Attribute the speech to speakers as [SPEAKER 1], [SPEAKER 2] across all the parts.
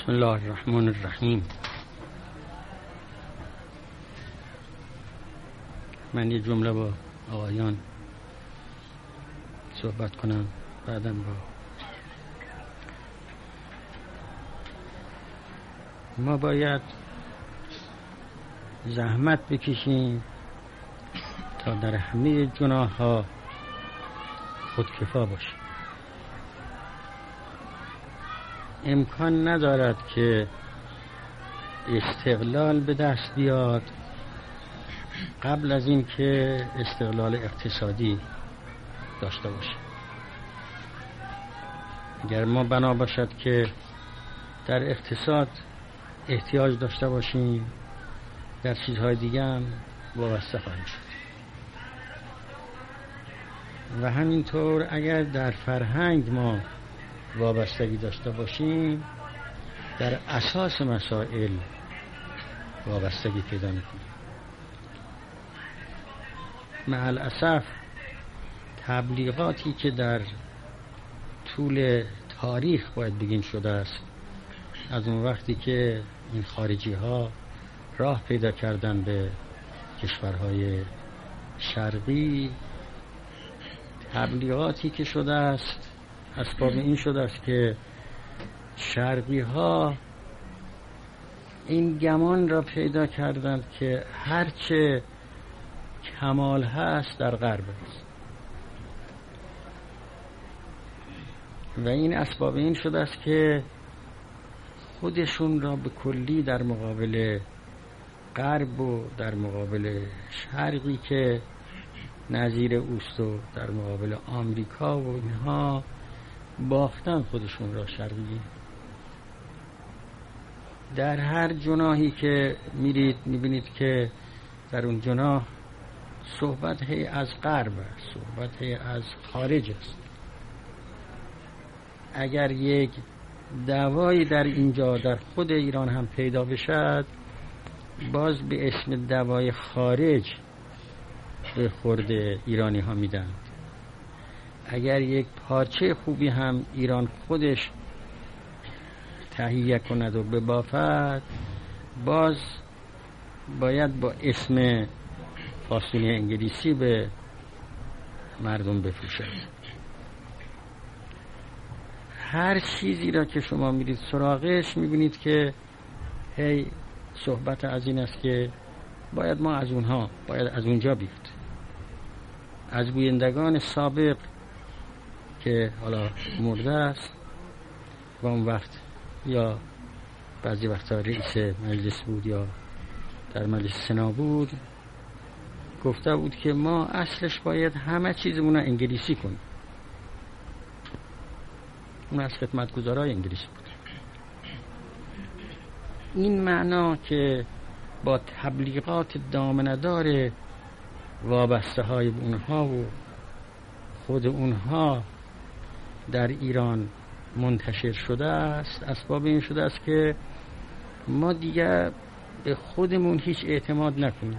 [SPEAKER 1] بسم الله الرحمن الرحیم. من یه جمله با آقایان صحبت کنم، بعداً با ما باید زحمت بکشیم تا در همه گناه ها خودکفا باشیم. امکان ندارد که استقلال به دست بیاد قبل از این که استقلال اقتصادی داشته باشیم. اگر ما بنا باشد که در اقتصاد احتیاج داشته باشیم، در چیزهای دیگه هم وابسته خواهیم شد. و همینطور اگر در فرهنگ ما وابستگی داشته باشیم، در اساس مسائل وابستگی پیدا میکنیم. مع الاسف تبلیغاتی که در طول تاریخ باید بگیم شده است، از اون وقتی که این خارجی ها راه پیدا کردن به کشورهای شرقی، تبلیغاتی که شده است اسباب این شده است که شرقی ها این گمان را پیدا کردند که هرچه کمال هست در غرب است و این اسباب این شده است که خودشون را به کلی در مقابل غرب و در مقابل شرقی که نظیر اوست و در مقابل آمریکا و اینها باختن خودشون را شرقی. در هر جناحی که میرید میبینید که در اون جناح صحبت هی از غرب است، صحبت هی از خارج است. اگر یک دوایی در اینجا در خود ایران هم پیدا بشد، باز به اسم دوای خارج به خورد ایرانی ها میدن. اگر یک پارچه خوبی هم ایران خودش تهیه کند و ببافد، باز باید با اسم فاصله انگلیسی به مردم بفروشد. هر چیزی را که شما میرید سراغش میبینید که هی صحبت از این است که باید ما از اونها، باید از اونجا بیاد. از گویندگان سابق که حالا مرده است و اون وقت یا بعضی وقتا رئیس مجلس بود یا در مجلس سنا بود، گفته بود که ما اصلش باید همه چیزمون رو انگلیسی کنیم. اون از خدمتگزارای انگلیسی بود. این معنا که با تبلیغات دامنه‌دار وابسته های اونها و خود اونها در ایران منتشر شده است، اسباب این شده است که ما دیگر به خودمون هیچ اعتماد نکنیم،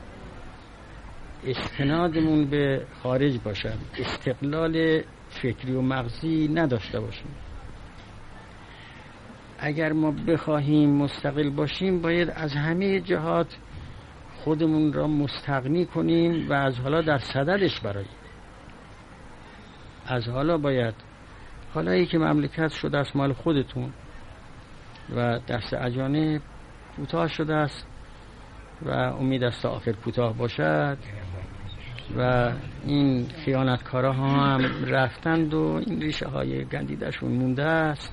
[SPEAKER 1] استنادمون به خارج باشد، استقلال فکری و مغزی نداشته باشیم. اگر ما بخواهیم مستقل باشیم، باید از همه جهات خودمون را مستغنی کنیم و از حالا در صددش براییم. از حالا باید، حالایی که مملکت شده است مال خودتون و دست اجانب کوتاه شده است و امید است تا آخر کوتاه باشد و این خیانتکارا هم رفتند و این ریشه های گندیدشون مونده است.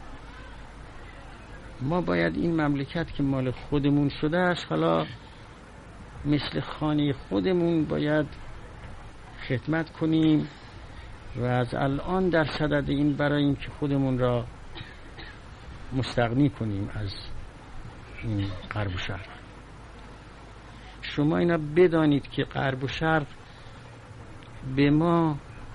[SPEAKER 1] ما باید این مملکت که مال خودمون شده است، حالا مثل خانه خودمون باید خدمت کنیم و از الان در صدد این براییم که خودمون را مستغنی کنیم از این غرب و شرق. شما اینا بدانید که غرب و شرق به ما،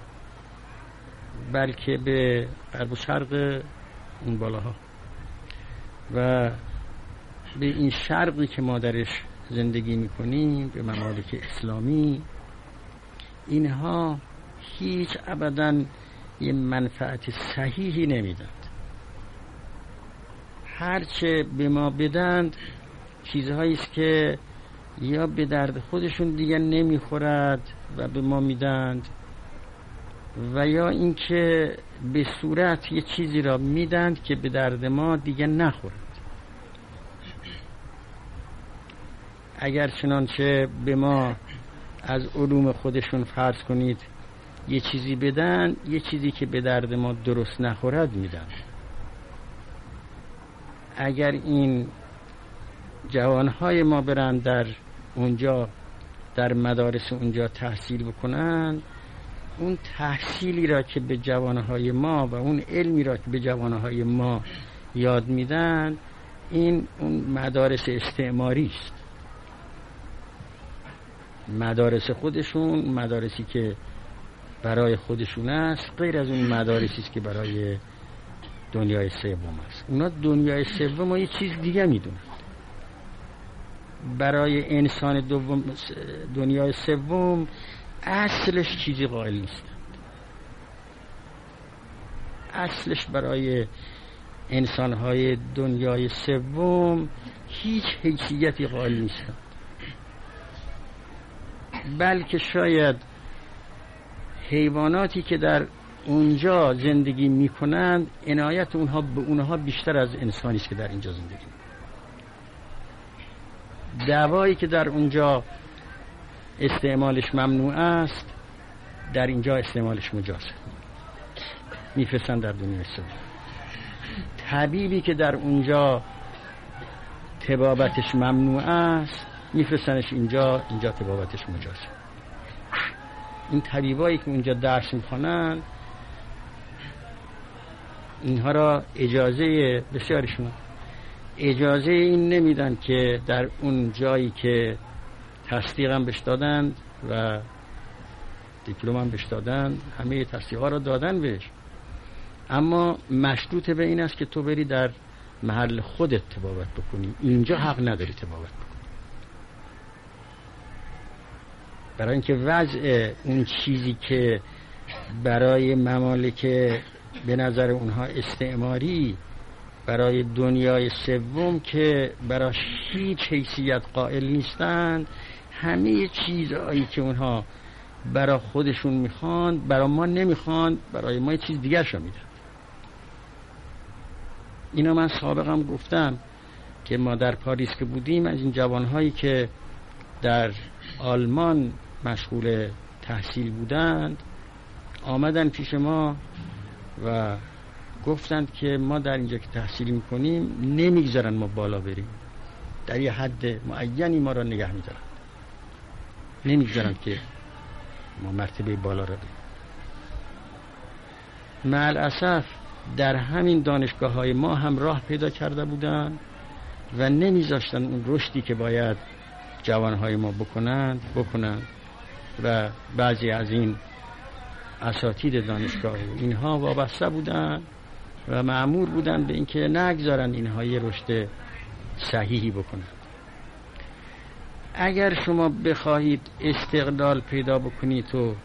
[SPEAKER 1] بلکه به غرب و شرق اون بالاها و به این شرقی که ما درش زندگی میکنیم، به ممالک اسلامی، اینها هیچ ابداً یه منفعت صحیحی نمیدند. هرچه به ما بدند چیزهایی است که یا به درد خودشون دیگه نمیخورد و به ما میدند، و یا اینکه به صورت یه چیزی را میدند که به درد ما دیگه نخورد. اگر چنانچه به ما از علوم خودشون فرض کنید یه چیزی بدن، یه چیزی که به درد ما درست نخورد میدن. اگر این جوانهای ما برن در اونجا در مدارس اونجا تحصیل بکنن، اون تحصیلی را که به جوانهای ما و اون علمی را که به جوانهای ما یاد میدن، این اون مدارس استعماری است. مدارس خودشون مدارسی که برای خودشون است، غیر از اون مدارسی است که برای دنیای سوم است. اونا دنیای سوم و یه چیز دیگه میدونن. برای انسان دوم دنیای سوم اصلش چیزی قائل نیستند. اصلش برای انسانهای دنیای سوم هیچ حیثیتی قائل نیستند، بلکه شاید حیواناتی که در اونجا زندگی میکنند عنایت اونها به اونها بیشتر از انسانی است که در اینجا زندگی میکنند. دوایی که در اونجا استعمالش ممنوع است، در اینجا استعمالش مجاز میفرستن در دنیای سوم. طبیبی که در اونجا طبابتش ممنوع است، میفرستنش اینجا طبابتش مجاز. این طبیبایی که اونجا درس میخوانن، اینها را اجازه بسیارشون اجازه این نمیدن که در اون جایی که تصدیقم بهش دادن و دیپلمم بهش دادن، همه تصدیقا را دادن بهش، اما مشروط به این است که تو بری در محل خودت طبابت بکنی. اینجا حق نداری طبابت بکنی، برای اینکه وضع اون چیزی که برای ممالک به نظر اونها استعماری، برای دنیای سوم که برای هیچ حیثیت قائل نیستند، همه چیزهایی که اونها برای خودشون میخوان برای ما نمیخوان، برای ما یه چیز دیگر شو میدن. اینا من سابقا گفتم که ما در پاریس که بودیم، از این جوانهایی که در آلمان مشغول تحصیل بودند آمدن پیش ما و گفتند که ما در اینجا که تحصیل میکنیم نمیگذارن ما بالا بریم، در یه حد معینی ما را نگه میدارن، نمیگذارن که ما مرتبه بالا را بریم. مع الاسف در همین دانشگاه های ما هم راه پیدا کرده بودن و نمیذاشتن اون رشدی که باید جوانهای ما بکنند و بعضی از این اساتید دانشگاه اینها وابسته بودن و مأمور بودن به اینکه نگذارن اینها یه رشد صحیحی بکنند. اگر شما بخواهید استقلال پیدا بکنید و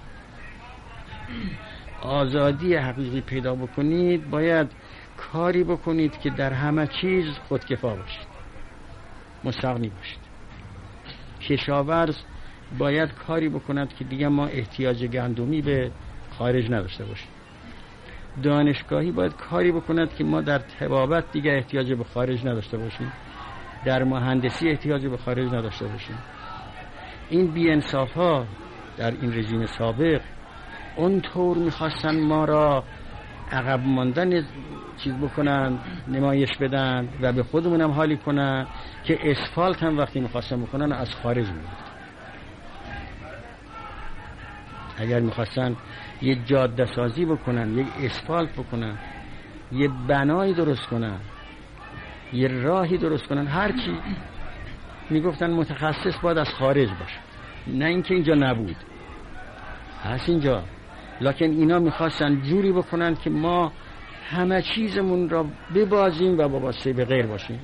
[SPEAKER 1] آزادی حقیقی پیدا بکنید، باید کاری بکنید که در همه چیز خودکفا باشید، مستغنی باشید. کشاورز باید کاری بکند که دیگه ما احتیاج گندمی به خارج نداشته باشیم. دانشگاهی باید کاری بکند که ما در طبابت دیگه احتیاج به خارج نداشته باشیم، در مهندسی احتیاج به خارج نداشته باشیم. این بی‌انصاف ها در این رژیم سابق اونطور میخواستن ما را عقب ماندن چیز بکنن، نمایش بدن و به خودمون هم حالی کنن که اسفالت هم وقتی میخواستن بکنن از خارج میگفتن. اگر میخواستن یه جاده سازی بکنن، یه اسفالت بکنن، یه بنایی درست کنن، یه راهی درست کنن، هرچی میگفتن متخصص باید از خارج باشه، نه اینکه اینجا نبود، هست اینجا. لکن اینا میخواستن جوری بکنن که ما همه چیزمون را ببازیم و وابسته به غیر باشیم.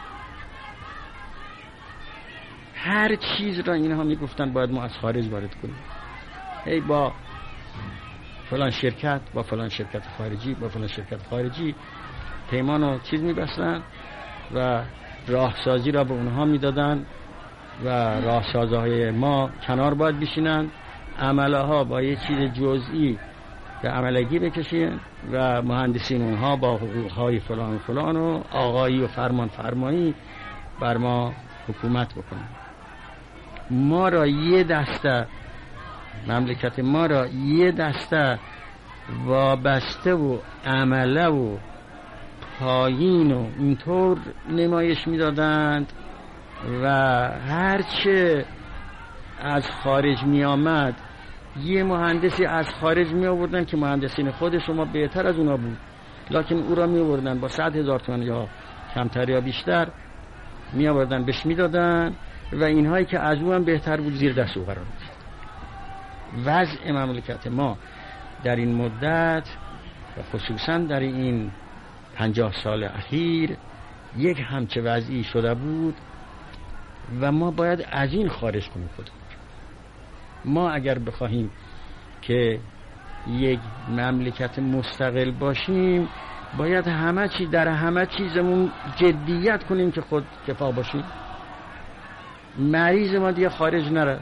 [SPEAKER 1] هر چیز را اینها میگفتن باید ما از خارج وارد کنیم. هی با فلان شرکت، با فلان شرکت خارجی، با فلان شرکت خارجی پیمان و چیز میبستن و راهسازی را به اونها میدادن و راهسازهای ما کنار باید بشینن، عمله ها با یه چیز جزئی به عملگی بکشین و مهندسین اونها با حقوقهای فلان و فلان و آقایی و فرمان فرمایی بر ما حکومت بکنن. ما را یه دسته، مملکت ما را یه دسته وابسته و عمله و پایین و اینطور نمایش میدادند و هرچه از خارج می آمد یه مهندسی از خارج می آوردن که مهندسین خود شما بهتر از اونا بود، لکن او را می آوردن با 100,000 تومان یا کمتر یا بیشتر می آوردن بهش می دادن و اینهایی که از او هم بهتر بود زیر دست او قرار بود. وضع مملکت ما در این مدت و خصوصا در این 50 سال اخیر یک همچه وضعی شده بود و ما باید از این خارج کنیم خودمون. ما اگر بخواهیم که یک مملکت مستقل باشیم باید در همه چیزمون جدیت کنیم که خود کفا باشیم. مریض ما دیگه خارج نرد،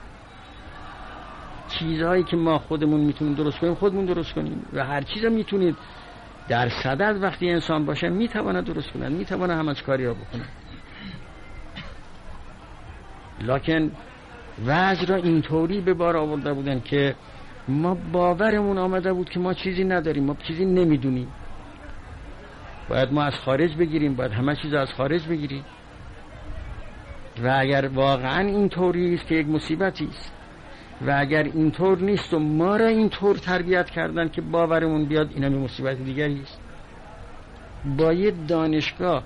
[SPEAKER 1] چیزهایی که ما خودمون میتونیم درست کنیم خودمون درست کنیم و هر چیز میتونید در صدد وقتی انسان باشه میتونه درست کنه، میتونه همه کاری ها بکنه. لکن وضع را اینطوری به بار آورده بودن که ما باورمون آمده بود که ما چیزی نداریم، ما چیزی نمیدونیم، باید ما از خارج بگیریم، باید همه چیز از خارج بگیریم. و اگر واقعا اینطوری است که یک مصیبتی است و اگر اینطور نیست و ما را اینطور تربیت کردن که باورمون بیاد این هم مصیبت دیگری است. باید دانشگاه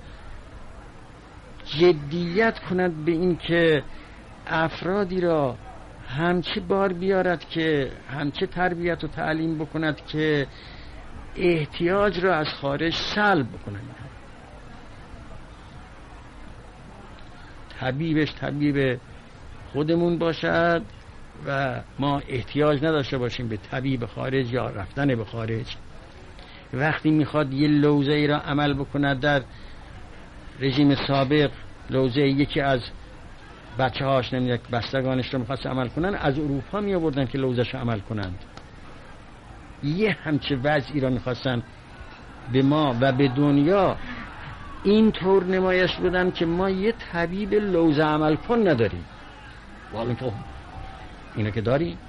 [SPEAKER 1] جدیت کند به این که افرادی را همچه بار بیارد که همچه تربیت و تعلیم بکند که احتیاج را از خارج سلب بکنند. طبیبش طبیب خودمون باشد و ما احتیاج نداشته باشیم به طبیب خارج یا رفتن به خارج. وقتی میخواد یه لوزه ای را عمل بکند در رژیم سابق، لوزه یکی از بچه هاش نمیده بستگانش رو میخواست عمل کنن، از اروپا می آوردن که لوزش عمل کنند. یه همچه وضعی را میخواستن به ما و به دنیا این طور نمایش بدن که ما یه طبیب لوزه عمل کن نداریم. والا اینو که داری،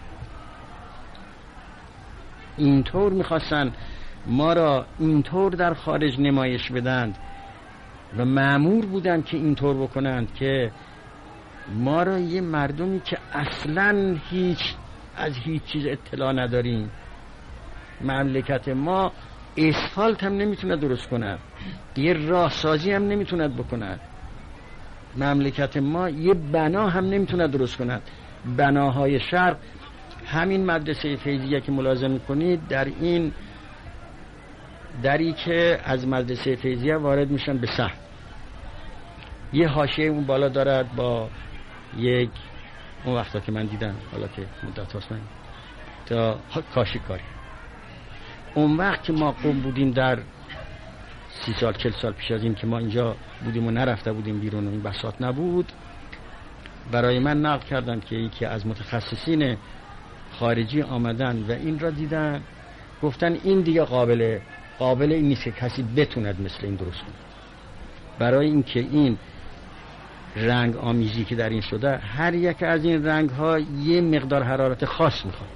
[SPEAKER 1] اینطور میخواستن ما را اینطور در خارج نمایش بدند و مأمور بودند که اینطور بکنند که ما را یه مردمی که اصلاً از هیچ چیز اطلاع نداریم. مملکت ما اسفالت هم نمیتونه درست کنه، یه راهسازی هم نمیتونه بکنه. مملکت ما یه بنا هم نمیتونه درست کنه. بناهای شرق، همین مدرسه فیضیه که ملاحظه میکنید، در این دری که از مدرسه فیضیه وارد میشن به سهم، یه حاشیه اون بالا دارد با یک، اون وقتا که من دیدم، حالا که مدت هاست من تا کاشی کاری، اون وقت که ما قوم بودیم در 30 سال 40 سال پیش از این که ما اینجا بودیم و نرفته بودیم بیرون و این بساط نبود، برای من نقل کردن که یکی از متخصصین خارجی آمدن و این را دیدن، گفتن این دیگه قابل این نیست که کسی بتوند مثل این درست کنه. برای اینکه این رنگ آمیزی که در این شده، هر یک از این رنگ ها یه مقدار حرارت خاص میخواد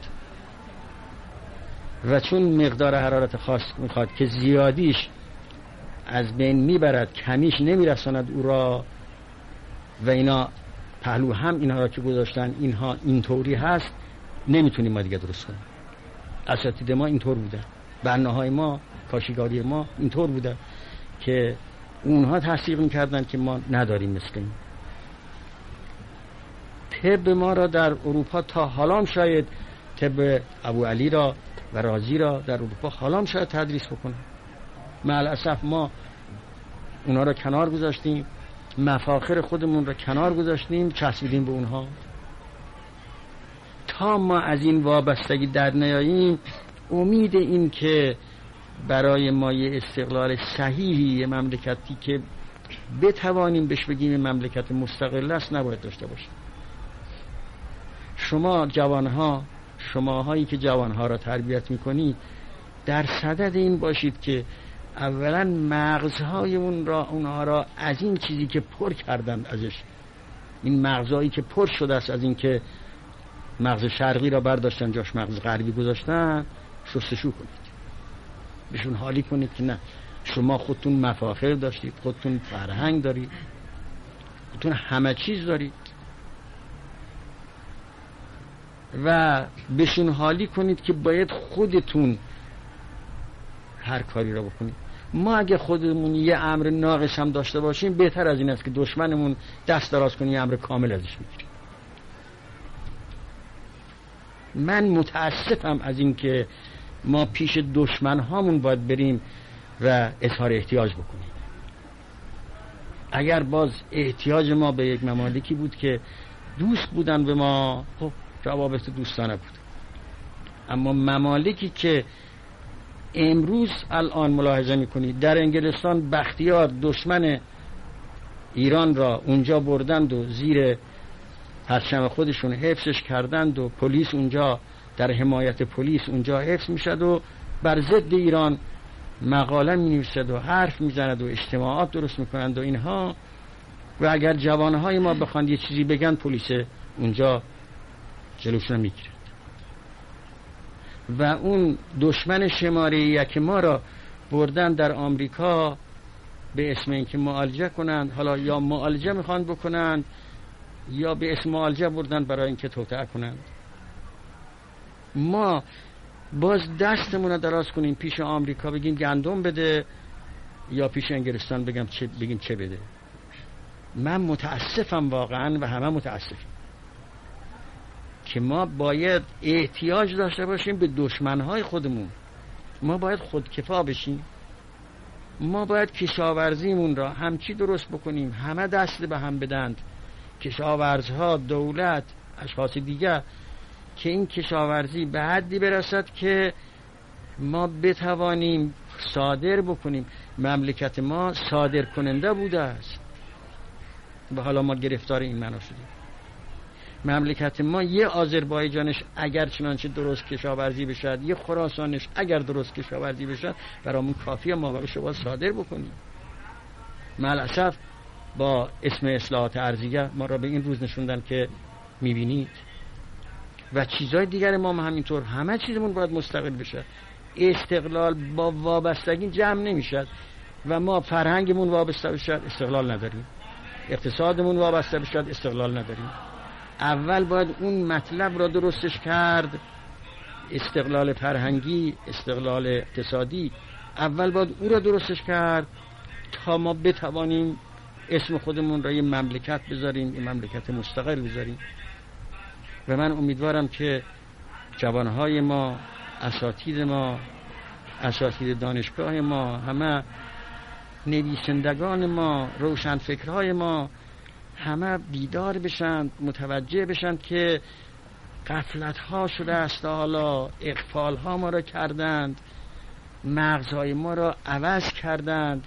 [SPEAKER 1] و چون مقدار حرارت خاص میخواد که زیادیش از بین میبرد، کمیش نمیرساند او را، و اینا پهلو هم اینها را که گذاشتن اینها اینطوری هست، نمیتونیم ما دیگه درست کنیم. اساتید ما اینطور بوده، بناهای ما، کاشیگاری ما اینطور بوده که اونها تصدیق میکردن که ما نداریم مثل این. طب ما را در اروپا تا حالا شاید طب ابو علی را و رازی را در اروپا حالا شاید تدریس بکنه. معلاسف ما اونا را کنار گذاشتیم، مفاخر خودمون را کنار گذاشتیم، چسبیدیم به اونها. تا ما از این وابستگی در نیاییم، امید این که برای ما یه استقلال صحیحی، یه مملکتی که بتوانیم بهش بگیم مملکت مستقل است نباید داشته باشیم. شما جوانها، شماهایی که جوانها را تربیت میکنید، در صدد این باشید که اولا مغزهای اونها را از این چیزی که پر کردن ازش، این مغزهایی که پر شده است از این که مغز شرقی را برداشتن جاش مغز غربی گذاشتن، شستشو کنید. بهشون حالی کنید که نه، شما خودتون مفاخر داشتید، خودتون فرهنگ دارید، خودتون همه چیز دارید و بهشون حالی کنید که باید خودتون هر کاری را بکنید. ما اگه خودمون یه امر ناقص هم داشته باشیم بهتر از این است که دشمنمون دست دراز کنه یه امر کامل ازش بگیریم. من متاسفم از این که ما پیش دشمن هامون باید بریم و اظهار احتیاج بکنیم. اگر باز احتیاج ما به یک ممالکی بود که دوست بودن به ما، خب روابط دوستانه بود. اما ممالکی که امروز الان ملاحظه میکنید در انگلستان بختیار دشمن ایران را اونجا بردند و زیر پرچم خودشون حفظش کردند و پلیس اونجا در حمایت پلیس اونجا حفظ میشد و بر ضد ایران مقاله می نویسد و حرف میزند و اجتماعات درست میکنند و اینها، و اگر جوانهای ما بخواند یه چیزی بگن پلیس اونجا جلوشون میگیرد. و اون دشمن شماره یک ما را بردن در آمریکا به اسم اینکه معالجه کنند، حالا یا معالجه میخوان بکنند یا به اسم معالجه بردن برای اینکه توطئه کنند. ما باز دستمون رو دراز کنیم پیش آمریکا بگیم گندم بده یا پیش انگلستان بگیم چه بده. من متاسفم واقعا و همه متاسفیم که ما باید احتیاج داشته باشیم به دشمنهای خودمون. ما باید خودکفا بشیم. ما باید کشاورزیمون را همچی درست بکنیم همه دست به هم بدند، کشاورزها، دولت، اشخاص دیگر، که این کشاورزی به حدی برسد که ما بتوانیم صادر بکنیم. مملکت ما صادر کننده بوده است و حالا ما گرفتار این معنا شدیم. مملکت ما یه آذربایجانش اگر چنانچه درست کشاورزی بشد، یه خراسانش اگر درست کشاورزی بشد، برامون کافیه ما بشه باید صادر بکنیم. ملعصف با اسم اصلاحات ارضیه ما را به این روز نشوندن که میبینید و چیزهای دیگر ما همینطور. همه چیزمون باید مستقل بشه. استقلال با وابستگی جمع نمیشد و ما فرهنگمون وابسته بشد استقلال نداریم، اقتصادمون وابسته بشد استقلال نداریم. اول باید اون مطلب را درستش کرد، استقلال فرهنگی، استقلال اقتصادی، اول باید او را درستش کرد تا ما بتوانیم اسم خودمون را یه مملکت بذاریم، یه مملکت مستقل بذاریم. و من امیدوارم که جوانهای ما، اساتید ما، اساتید دانشگاه ما، همه نویسندگان ما، روشنفکرهای ما، همه بیدار بشن، متوجه بشن که غفلت ها شده است، حالا اغفال ها ما را کردند، مغزهای ما را عوض کردند.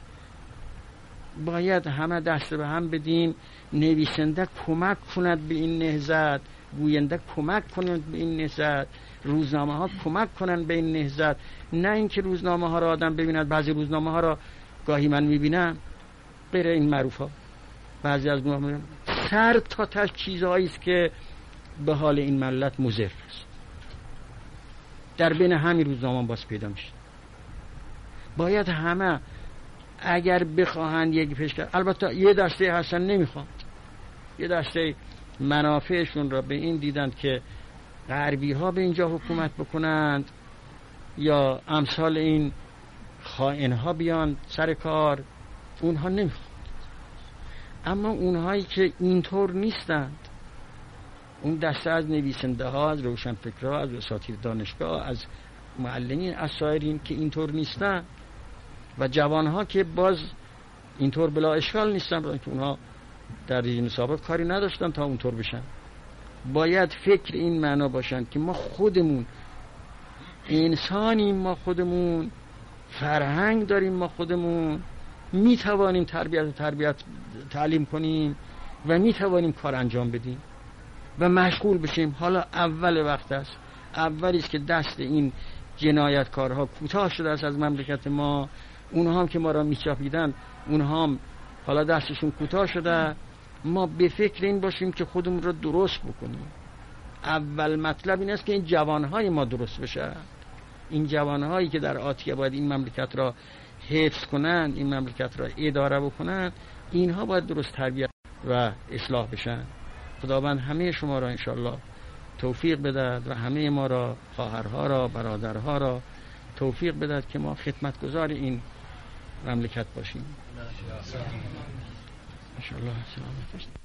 [SPEAKER 1] باید همه دست به هم بدیم، نویسنده کمک کند به این نهضت، گوینده کمک کند به این نهضت، روزنامه ها کمک کنند به این نهضت. نه اینکه روزنامه ها را آدم ببیند. بعضی روزنامه ها را گاهی من میبینم، غیر این معروف ها، بعضی از روزنامه سر تا تش چیزهایی است که به حال این ملت مضر است. در بین همین روزنامه باز پیدا میشه. باید همه اگر بخواهند یک پیشکش، البته یه دسته هستن نمیخواد، یه دسته منافعشون را به این دیدند که غربی ها به اینجا حکومت بکنند یا امثال این خائن ها بیان سر کار، اونها نمیخواد. اما اونهایی که اینطور نیستند، اون دسته از نویسنده ها، از روشنفکرها، از اساتید دانشگاه، از معلمین، از سایرین که اینطور نیستند و جوان ها که باز اینطور بلا اشکال نیستن، برای که اونها در رژیم سابق کاری نداشتن تا اونطور بشن، باید فکر این معنا باشن که ما خودمون انسانیم، ما خودمون فرهنگ داریم، ما خودمون می توانیم تربیت تعلیم کنیم و می توانیم کار انجام بدیم و مشغول بشیم. حالا اول وقت است، اولی است که دست این جنایتکارها کوتاه شده است از مملکت ما. اونها هم که ما را میچاپیدن، اونها هم حالا دستشون کوتاه شده. ما به فکر این باشیم که خودمون را درست بکنیم. اول مطلب این است که این جوانهای ما درست بشه. این جوانهایی که در آتیه باید این مملکت را حفظ کنن، این مملکت را اداره بکنن، اینها باید درست تربیت و اصلاح بشن. خداوند همه شما را انشالله توفیق بدهد و همه ما را، خواهرها را، برادرها را توفیق بدهد که ما خدمتگزار این مملکت باشیم. انشالله. سلامت باشید.